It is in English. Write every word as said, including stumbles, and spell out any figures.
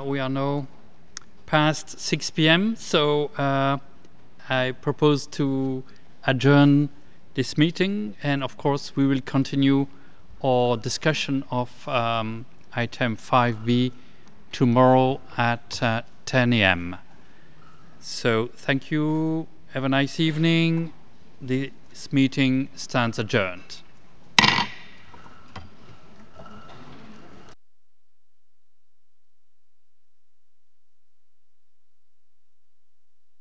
we are now past six p m So uh, I propose to adjourn this meeting, and of course we will continue our discussion of um, item five B tomorrow at uh, ten A M So thank you. Have a nice evening. This meeting stands adjourned.